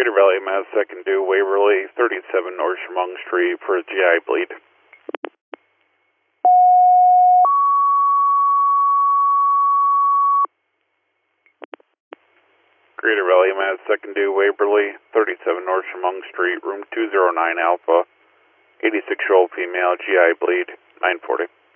Greater Valley, Mass. 2nd due Waverly, 37 North Chemung Street for a GI bleed. Greater Valley, Mass. 2nd due Waverly, 37 North Chemung Street, room 209 Alpha, 86-year-old female, GI bleed, 940.